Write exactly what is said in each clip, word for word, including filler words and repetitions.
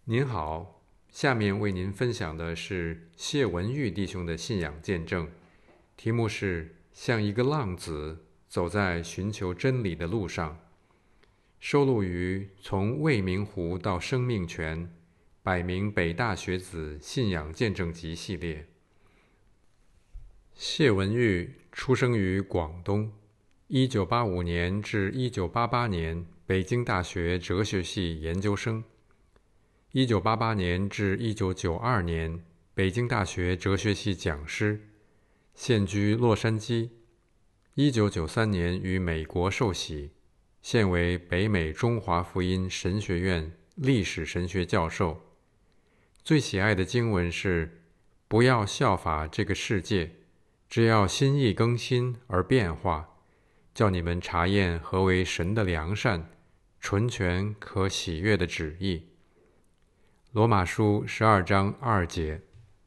您好，下面为您分享的是谢文玉弟兄的信仰见证，题目是像一个浪子走在寻求真理的路上，收录于从未名湖到生命泉百名北大学子信仰见证集系列。谢文玉出生于广东，一九八五年至一九八八年北京大学哲学系研究生，一九八八年至一九九二年北京大学哲学系讲师，现居洛杉矶。一九九三年于美国受洗，现为北美中华福音神学院历史神学教授。最喜爱的经文是：不要效法这个世界，只要心意更新而变化，叫你们查验何为神的良善、纯全可喜悦的旨意。罗马书十二章二节。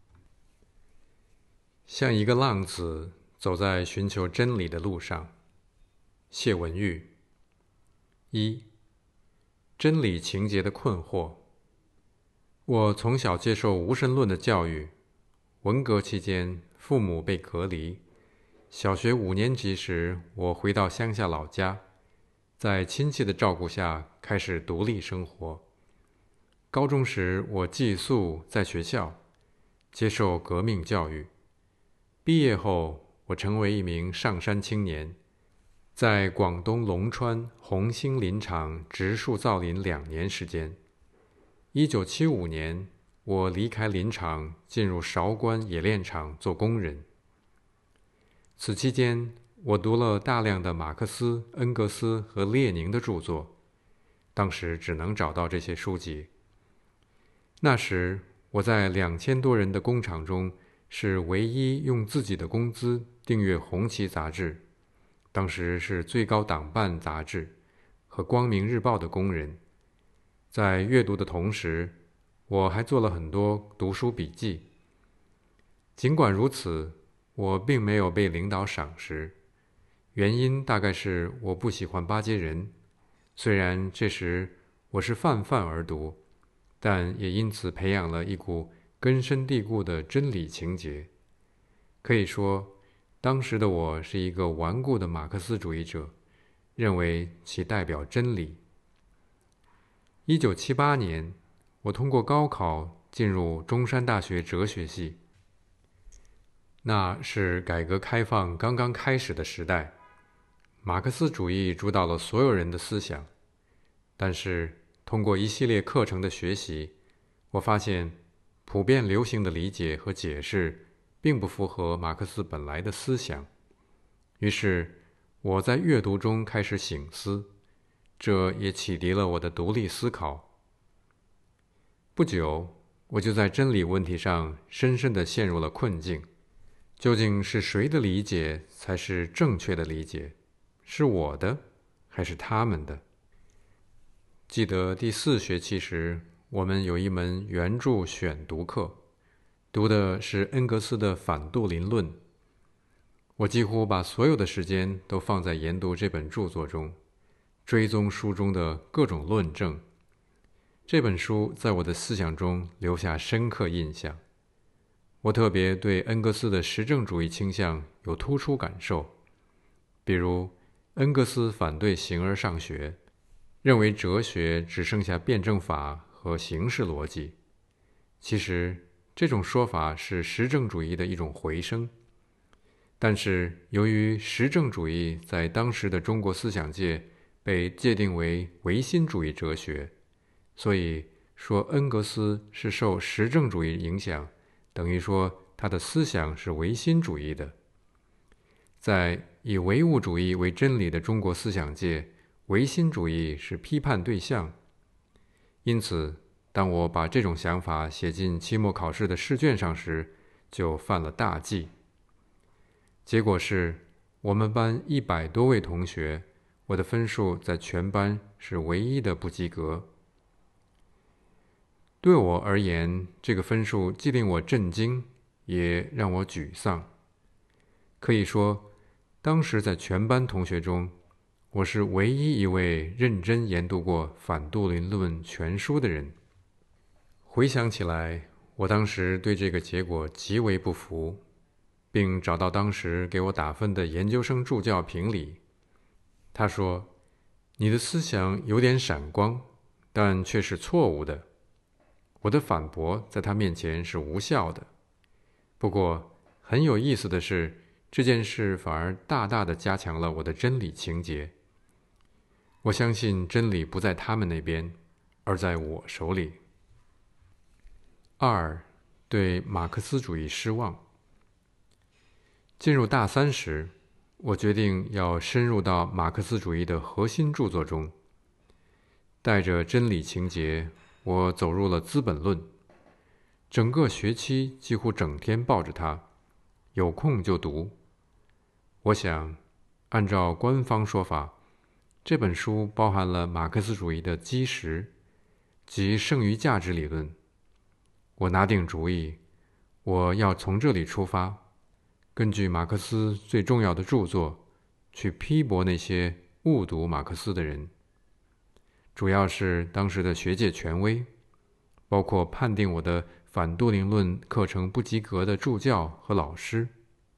像一个浪子走在寻求真理的路上。谢文玉。一、真理情节的困惑。我从小接受无神论的教育，文革期间父母被隔离，小学五年级时我回到乡下老家，在亲戚的照顾下开始独立生活。高中时我寄宿在学校，接受革命教育。毕业后我成为一名上山青年，在广东龙川红星林场植树造林两年时间。一九七五年我离开林场，进入韶关冶炼厂做工人。此期间我读了大量的马克思、恩格斯和列宁的著作，当时只能找到这些书籍。那时我在两千多人的工厂中是唯一用自己的工资订阅《红旗》杂志，当时是最高党办杂志，和《光明日报》的工人。在阅读的同时，我还做了很多读书笔记。尽管如此，我并没有被领导赏识，原因大概是我不喜欢巴结人，虽然这时我是泛泛而读，但也因此培养了一股根深蒂固的真理情结。可以说，当时的我是一个顽固的马克思主义者，认为其代表真理。一九七八年，我通过高考进入中山大学哲学系。那是改革开放刚刚开始的时代，马克思主义主导了所有人的思想。但是通过一系列课程的学习，我发现普遍流行的理解和解释并不符合马克思本来的思想。于是我在阅读中开始省思，这也启迪了我的独立思考。不久，我就在真理问题上深深地陷入了困境。究竟是谁的理解才是正确的理解？是我的，还是他们的？记得第四学期时，我们有一门原著选读课，读的是恩格斯的《反杜林论》。我几乎把所有的时间都放在研读这本著作中，追踪书中的各种论证。这本书在我的思想中留下深刻印象。我特别对恩格斯的实证主义倾向有突出感受，比如恩格斯反对形而上学，认为哲学只剩下辩证法和形式逻辑。其实这种说法是实证主义的一种回声，但是由于实证主义在当时的中国思想界被界定为唯心主义哲学，所以说恩格斯是受实证主义影响，等于说他的思想是唯心主义的。在以唯物主义为真理的中国思想界，唯心主义是批判对象。因此当我把这种想法写进期末考试的试卷上时，就犯了大忌。结果是我们班一百多位同学，我的分数在全班是唯一的不及格。对我而言，这个分数既令我震惊，也让我沮丧。可以说，当时在全班同学中，我是唯一一位认真研读过《反杜林论》全书的人。 回想起来，我当时对这个结果极为不服，并找到当时给我打分的研究生助教评理。他说：你的思想有点闪光，但却是错误的。我的反驳在他面前是无效的。不过很有意思的是，这件事反而大大的加强了我的真理情结。我相信真理不在他们那边，而在我手里。二，对马克思主义失望。进入大三时，我决定要深入到马克思主义的核心著作中。带着真理情结，我走入了《资本论》，整个学期几乎整天抱着它，有空就读。我想，按照官方说法，这本书包含了马克思主义的基石，即剩余价值理论。我拿定主意，我要从这里出发，根据马克思最重要的著作，去批驳那些误读马克思的人，主要是当时的学界权威，包括判定我的反杜林论课程不及格的助教和老师。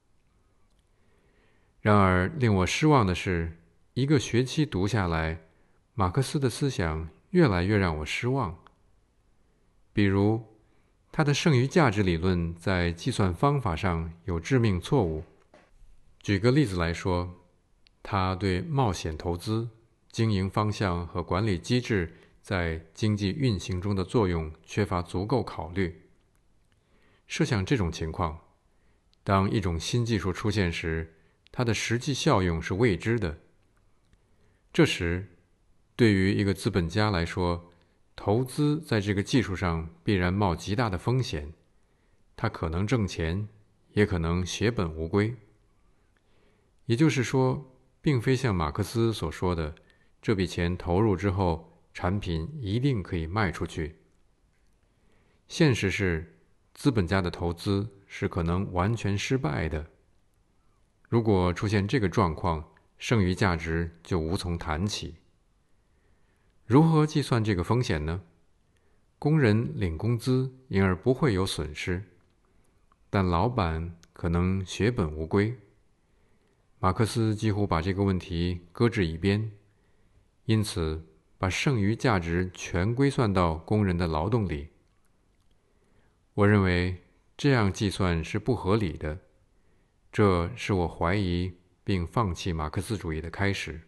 然而令我失望的是，一个学期读下来，马克思的思想越来越让我失望。比如他的剩余价值理论在计算方法上有致命错误。举个例子来说，他对冒险投资、经营方向和管理机制在经济运行中的作用缺乏足够考虑。设想这种情况，当一种新技术出现时，它的实际效用是未知的。这时，对于一个资本家来说，投资在这个技术上必然冒极大的风险，他可能挣钱，也可能血本无归。也就是说，并非像马克思所说的，这笔钱投入之后，产品一定可以卖出去。现实是，资本家的投资是可能完全失败的。如果出现这个状况，剩余价值就无从谈起。如何计算这个风险呢？工人领工资，因而不会有损失，但老板可能血本无归。马克思几乎把这个问题搁置一边，因此把剩余价值全归算到工人的劳动里。我认为这样计算是不合理的，这是我怀疑并放弃马克思主义的开始。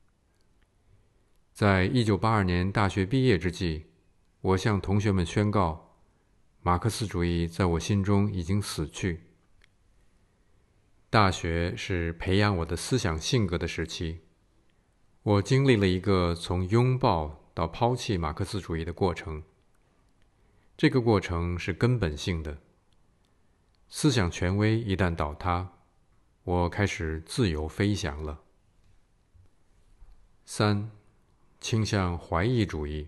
在一九八二年大学毕业之际，我向同学们宣告，马克思主义在我心中已经死去。大学是培养我的思想性格的时期，我经历了一个从拥抱到抛弃马克思主义的过程。这个过程是根本性的。思想权威一旦倒塌，我开始自由飞翔了。三，倾向怀疑主义。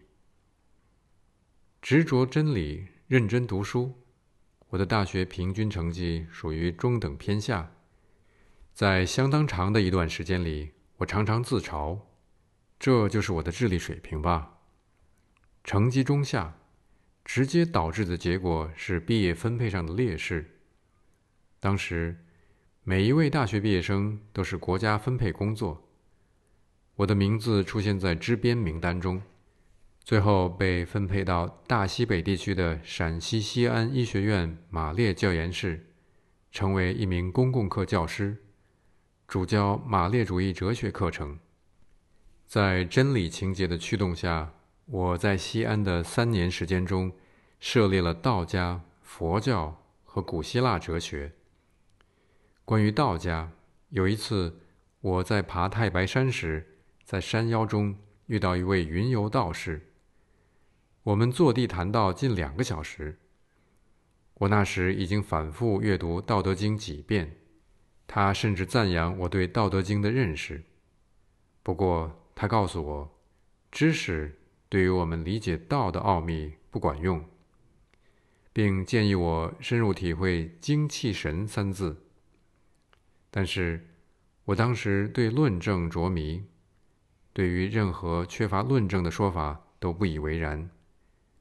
执着真理，认真读书。我的大学平均成绩属于中等偏下。在相当长的一段时间里，我常常自嘲，这就是我的智力水平吧。成绩中下，直接导致的结果是毕业分配上的劣势。当时，每一位大学毕业生都是国家分配工作，我的名字出现在支编名单中，最后被分配到大西北地区的陕西西安医学院马列教研室，成为一名公共课教师，主教马列主义哲学课程。在真理情结的驱动下，我在西安的三年时间中，涉猎了道家、佛教和古希腊哲学。关于道家，有一次我在爬太白山时，在山腰中遇到一位云游道士，我们坐地谈道近两个小时。我那时已经反复阅读《道德经》几遍，他甚至赞扬我对《道德经》的认识。不过他告诉我，知识对于我们理解道的奥秘不管用，并建议我深入体会精气神三字。但是我当时对论证着迷，对于任何缺乏论证的说法都不以为然。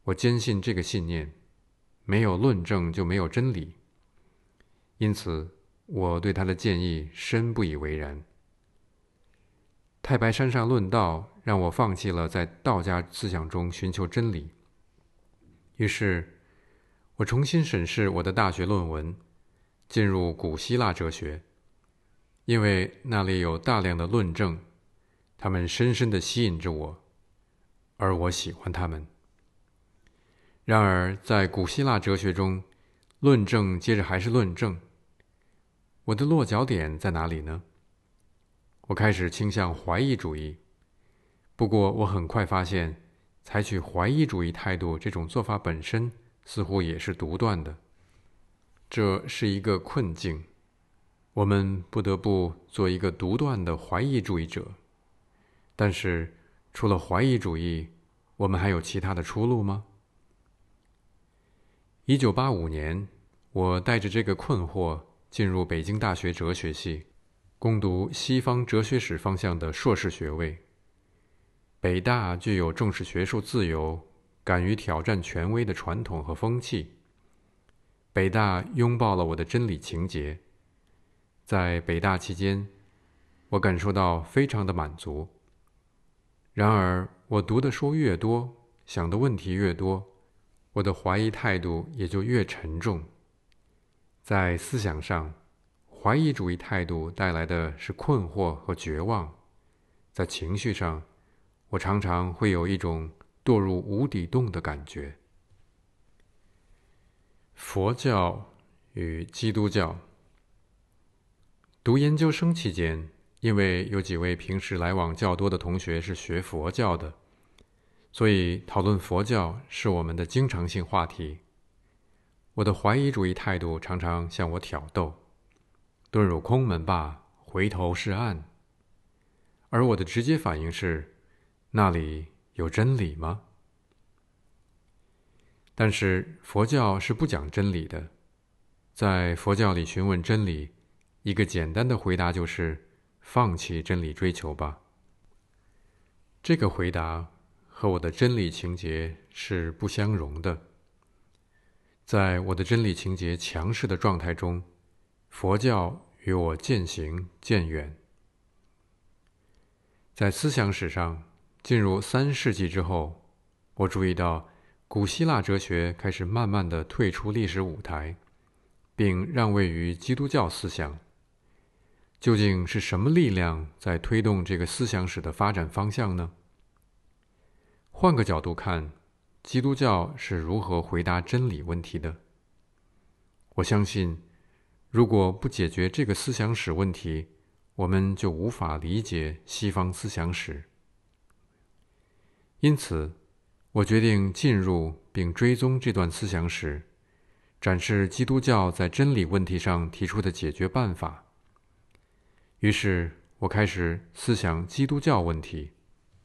我坚信这个信念，没有论证就没有真理，因此我对他的建议深不以为然。太白山上论道让我放弃了在道家思想中寻求真理，于是我重新审视我的大学论文，进入古希腊哲学，因为那里有大量的论证，它们深深地吸引着我，而我喜欢它们。然而在古希腊哲学中，论证接着还是论证，我的落脚点在哪里呢？我开始倾向怀疑主义，不过我很快发现，采取怀疑主义态度这种做法本身似乎也是独断的。这是一个困境，我们不得不做一个独断的怀疑主义者。但是，除了怀疑主义，我们还有其他的出路吗？一九八五年，我带着这个困惑进入北京大学哲学系，攻读西方哲学史方向的硕士学位。北大具有重视学术自由、敢于挑战权威的传统和风气。北大拥抱了我的真理情结。在北大期间，我感受到非常的满足。然而，我读的书越多，想的问题越多，我的怀疑态度也就越沉重。在思想上，怀疑主义态度带来的是困惑和绝望；在情绪上，我常常会有一种堕入无底洞的感觉。佛教与基督教。读研究生期间，因为有几位平时来往较多的同学是学佛教的，所以讨论佛教是我们的经常性话题。我的怀疑主义态度常常向我挑逗，遁入空门吧，回头是岸。而我的直接反应是，那里有真理吗？但是佛教是不讲真理的。在佛教里询问真理，一个简单的回答就是放弃真理追求吧。这个回答和我的真理情结是不相容的。在我的真理情结强势的状态中，佛教与我渐行渐远。在思想史上，进入三世纪之后，我注意到古希腊哲学开始慢慢地退出历史舞台，并让位于基督教思想。究竟是什么力量在推动这个思想史的发展方向呢？换个角度看，基督教是如何回答真理问题的？我相信，如果不解决这个思想史问题，我们就无法理解西方思想史。因此，我决定进入并追踪这段思想史，展示基督教在真理问题上提出的解决办法。于是我开始思想基督教问题。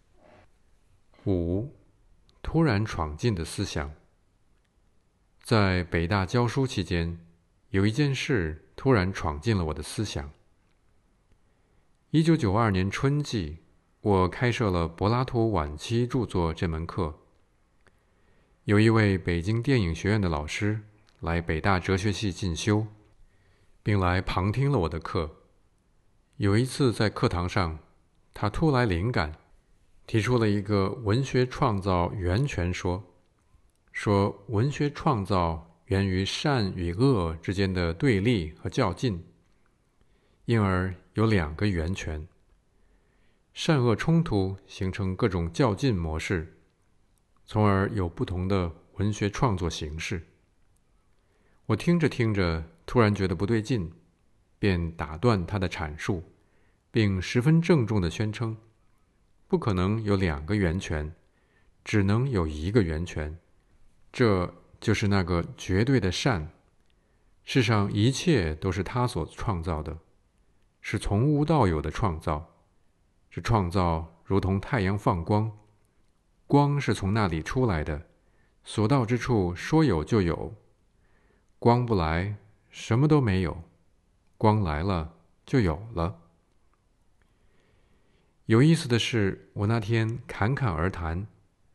五、突然闯进的思想。在北大教书期间，有一件事突然闯进了我的思想。一九九二年春季，我开设了柏拉图晚期著作这门课。有一位北京电影学院的老师来北大哲学系进修，并来旁听了我的课。有一次在课堂上，他突来灵感，提出了一个文学创造源泉说，说文学创造源于善与恶之间的对立和较劲，因而有两个源泉。善恶冲突形成各种较劲模式，从而有不同的文学创作形式。我听着听着，突然觉得不对劲，便打断他的阐述，并十分郑重地宣称，不可能有两个源泉，只能有一个源泉，这就是那个绝对的善。世上一切都是他所创造的，是从无到有的创造。这创造如同太阳放光，光是从那里出来的，所到之处说有就有。光不来，什么都没有；光来了，就有了。有意思的是，我那天侃侃而谈，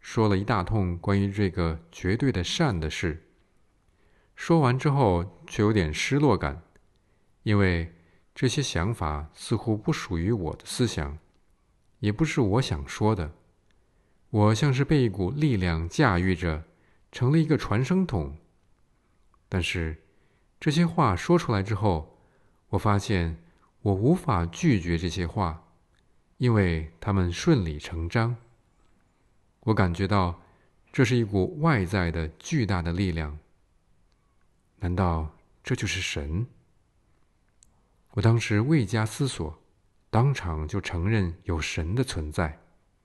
说了一大通关于这个绝对的善的事。说完之后，却有点失落感，因为这些想法似乎不属于我的思想，也不是我想说的。我像是被一股力量驾驭着，成了一个传声筒。但是这些话说出来之后，我发现我无法拒绝这些话，因为它们顺理成章。我感觉到这是一股外在的巨大的力量。难道这就是神？我当时未加思索，当场就承认有神的存在。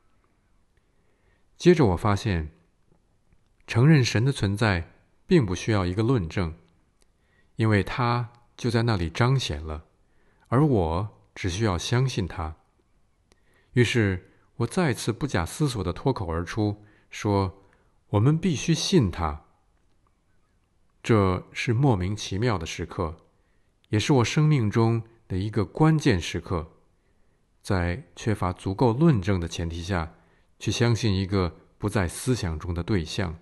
接着我发现，承认神的存在并不需要一个论证，因为它就在那里彰显了，而我只需要相信它。于是我再次不假思索地脱口而出，说我们必须信它。这是莫名其妙的时刻，也是我生命中的一个关键时刻，在缺乏足够论证的前提下，去相信一个不在思想中的对象。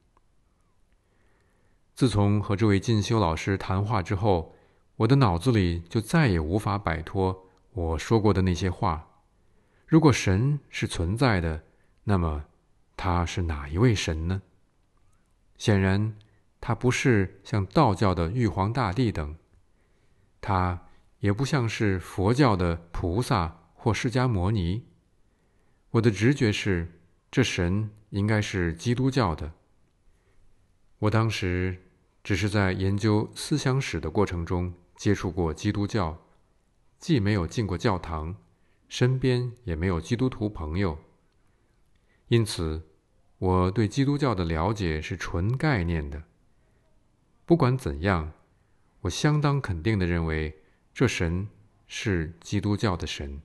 自从和这位进修老师谈话之后，我的脑子里就再也无法摆脱我说过的那些话。如果神是存在的，那么他是哪一位神呢？显然他不是像道教的玉皇大帝等，他也不像是佛教的菩萨或释迦牟尼。我的直觉是，这神应该是基督教的。我当时只是在研究思想史的过程中接触过基督教，既没有进过教堂，身边也没有基督徒朋友，因此我对基督教的了解是纯概念的。不管怎样，我相当肯定地认为这神是基督教的神。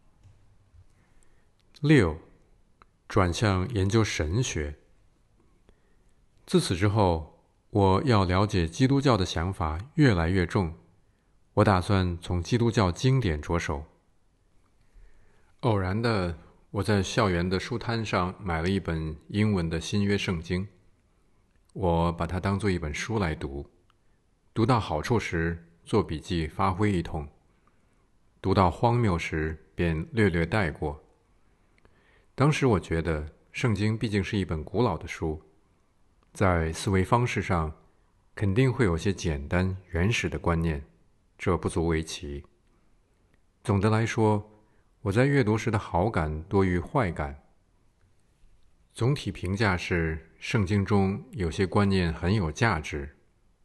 六，转向研究神学。自此之后，我要了解基督教的想法越来越重。我打算从基督教经典着手。偶然的，我在校园的书摊上买了一本英文的新约圣经，我把它当作一本书来读，读到好处时做笔记发挥一通，读到荒谬时便略略带过。当时我觉得圣经毕竟是一本古老的书，在思维方式上肯定会有些简单原始的观念，这不足为奇。总的来说，我在阅读时的好感多于坏感。总体评价是，圣经中有些观念很有价值。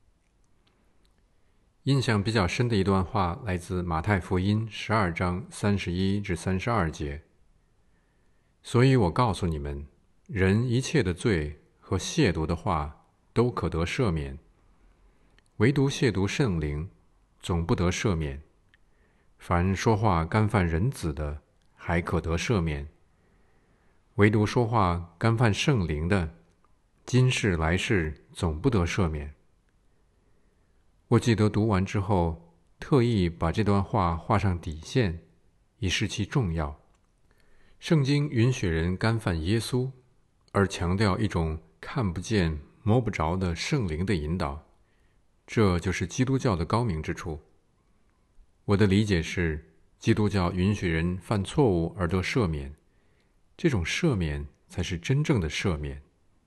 印象比较深的一段话来自马太福音十二章三十一至三十二节。所以我告诉你们，人一切的罪和亵渎的话都可得赦免，唯独亵渎圣灵，总不得赦免。凡说话干犯人子的，还可得赦免；唯独说话干犯圣灵的，今世来世总不得赦免。我记得读完之后，特意把这段话画上底线，以示其重要。圣经允许人干犯耶稣，而强调一种看不见、摸不着的圣灵的引导，这就是基督教的高明之处。我的理解是，基督教允许人犯错误而得赦免，这种赦免才是真正的赦免。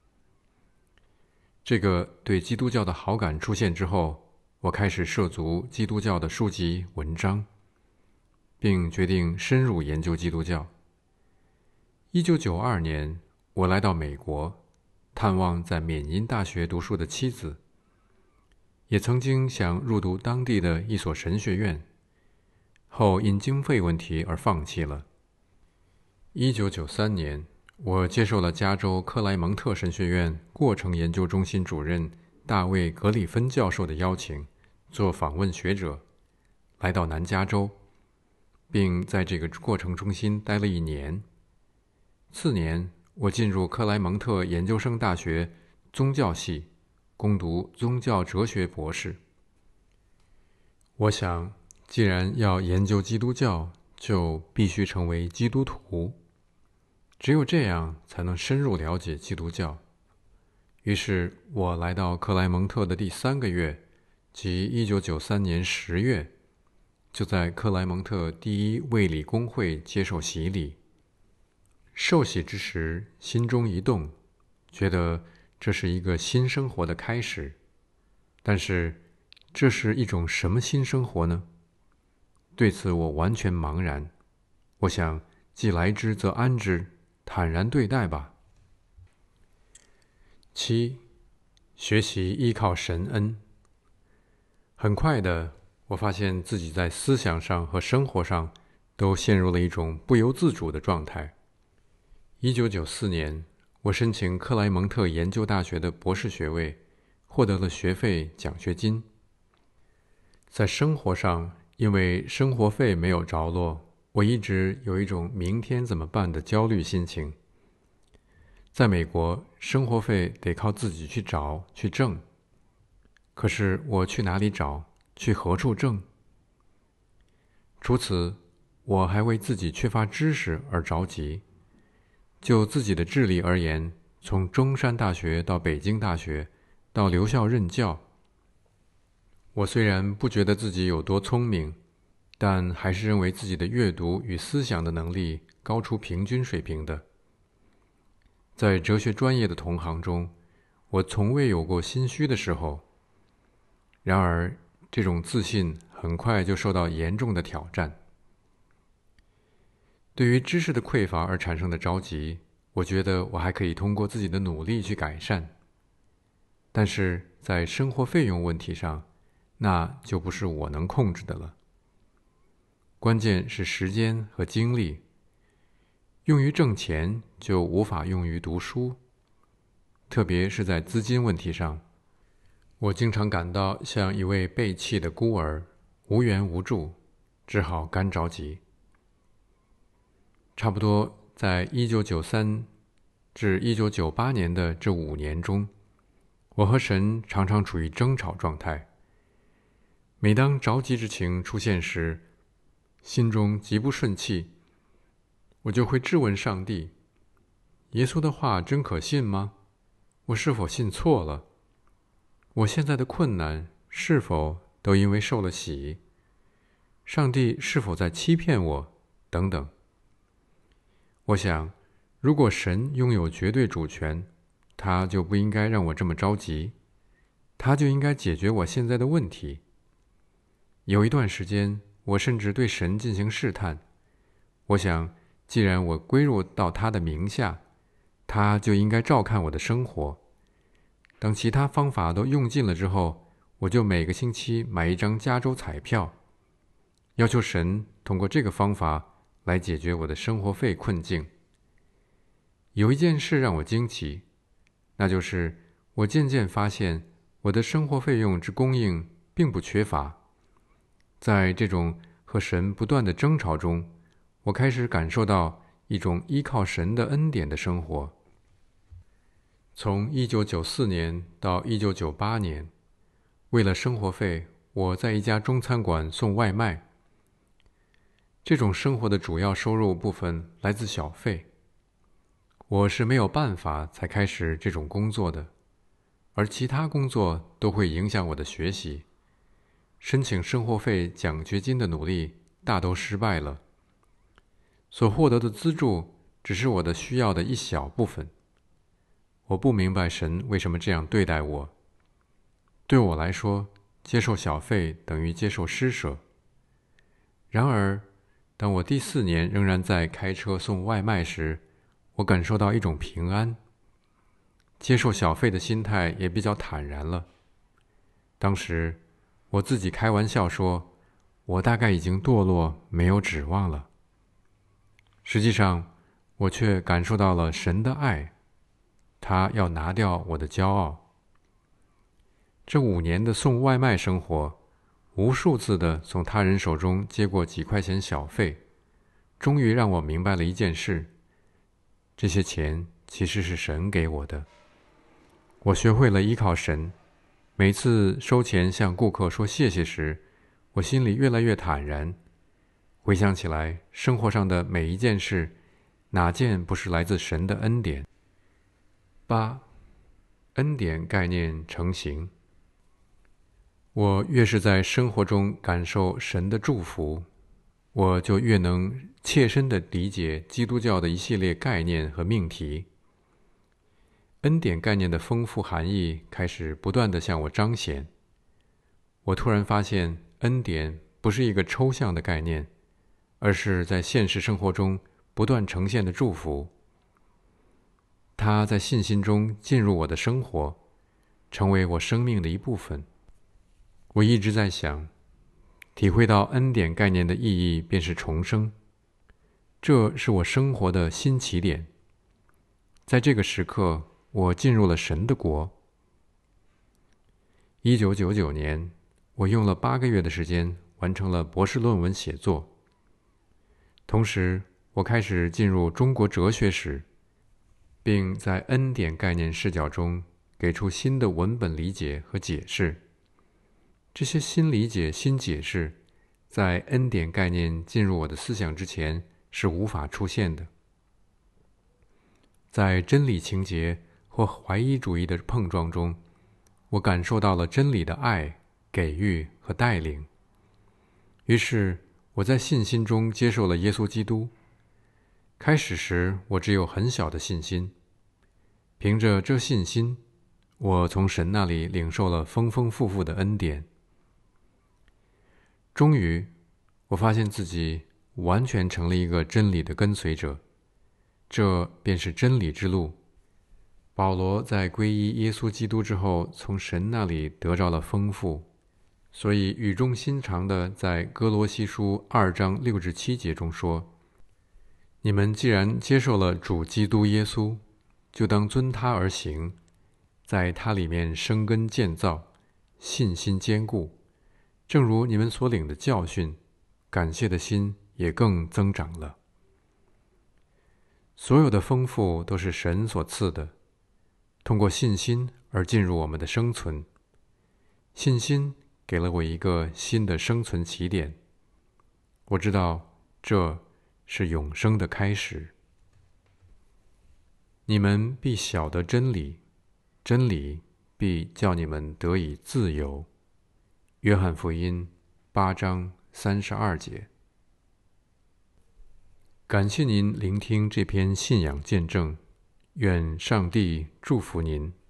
这个对基督教的好感出现之后，我开始涉足基督教的书籍文章，并决定深入研究基督教。一九九二年，我来到美国，探望在缅因大学读书的妻子，也曾经想入读当地的一所神学院，后因经费问题而放弃了。一九九三年，我接受了加州克莱蒙特神学院过程研究中心主任大卫·格里芬教授的邀请，做访问学者，来到南加州，并在这个过程中心待了一年。次年，我进入克莱蒙特研究生大学宗教系，攻读宗教哲学博士。我想，既然要研究基督教，就必须成为基督徒。 只有这样才能深入了解基督教。于是我来到克莱蒙特的第三个月，即一九九三年十月，就在克莱蒙特第一卫理公会接受洗礼。受洗之时，心中一动，觉得这是一个新生活的开始。但是这是一种什么新生活呢？对此我完全茫然。我想既来之则安之，坦然对待吧。七，学习依靠神恩。很快的，我发现自己在思想上和生活上都陷入了一种不由自主的状态。一九九四年，我申请克莱蒙特研究大学的博士学位，获得了学费、奖学金。在生活上，因为生活费没有着落，我一直有一种明天怎么办的焦虑心情。在美国，生活费得靠自己去找、去挣。可是我去哪里找？去何处挣？除此，我还为自己缺乏知识而着急。就自己的智力而言，从中山大学到北京大学，到留校任教，我虽然不觉得自己有多聪明，但还是认为自己的阅读与思想的能力高出平均水平的。在哲学专业的同行中，我从未有过心虚的时候。然而，这种自信很快就受到严重的挑战。对于知识的匮乏而产生的着急，我觉得我还可以通过自己的努力去改善。但是在生活费用问题上，那就不是我能控制的了。关键是时间和精力，用于挣钱就无法用于读书，特别是在资金问题上。我经常感到像一位被弃的孤儿，无援无助，只好干着急。差不多在一九九三至一九九八年的这五年中，我和神常常处于争吵状态。每当着急之情出现时，心中极不顺气，我就会质问上帝：耶稣的话真可信吗？我是否信错了？我现在的困难是否都因为受了洗？上帝是否在欺骗我？等等。我想，如果神拥有绝对主权，他就不应该让我这么着急，他就应该解决我现在的问题。有一段时间，我甚至对神进行试探。我想，既然我归入到他的名下，他就应该照看我的生活。等其他方法都用尽了之后，我就每个星期买一张加州彩票，要求神通过这个方法来解决我的生活费困境。有一件事让我惊奇，那就是我渐渐发现我的生活费用之供应并不缺乏。在这种和神不断的争吵中，我开始感受到一种依靠神的恩典的生活。从一九九四年到一九九八年，为了生活费，我在一家中餐馆送外卖。这种生活的主要收入部分来自小费。我是没有办法才开始这种工作的，而其他工作都会影响我的学习。申请生活费奖学金的努力大都失败了。所获得的资助只是我的需要的一小部分。我不明白神为什么这样对待我。对我来说，接受小费等于接受施舍。然而，当我第四年仍然在开车送外卖时，我感受到一种平安。接受小费的心态也比较坦然了。当时，我自己开玩笑说，我大概已经堕落，没有指望了。实际上，我却感受到了神的爱。他要拿掉我的骄傲。这五年的送外卖生活，无数次的从他人手中接过几块钱小费，终于让我明白了一件事：这些钱其实是神给我的。我学会了依靠神。每次收钱向顾客说谢谢时，我心里越来越坦然。回想起来，生活上的每一件事， 哪件不是来自神的恩典？八、恩典概念成型。我越是在生活中感受神的祝福，我就越能切身地理解基督教的一系列概念和命题。恩典概念的丰富含义开始不断地向我彰显。我突然发现，恩典不是一个抽象的概念，而是在现实生活中不断呈现的祝福。它在信心中进入我的生活，成为我生命的一部分。我一直在想，体会到恩典概念的意义便是重生，这是我生活的新起点。在这个时刻，我进入了神的国。一九九九年，我用了八个月的时间完成了博士论文写作。同时，我开始进入中国哲学史，并在恩典概念视角中给出新的文本理解和解释。这些新理解、新解释，在恩典概念进入我的思想之前是无法出现的。在真理情节或怀疑主义的碰撞中，我感受到了真理的爱、给予和带领。于是，我在信心中接受了耶稣基督。开始时，我只有很小的信心。凭着这信心，我从神那里领受了丰丰富富的恩典。终于，我发现自己完全成了一个真理的跟随者，这便是真理之路。保罗在皈依耶稣基督之后，从神那里得着了丰富，所以语重心长地在哥罗西书二章六至七节中说：你们既然接受了主基督耶稣，就当遵他而行，在他里面生根建造，信心坚固，正如你们所领的教训，感谢的心也更增长了。所有的丰富都是神所赐的，通过信心而进入我们的生存。信心给了我一个新的生存起点，我知道这是永生的开始。你们必晓得真理，真理必叫你们得以自由。约翰福音八章三十二节。感谢您聆听这篇信仰见证，愿上帝祝福您。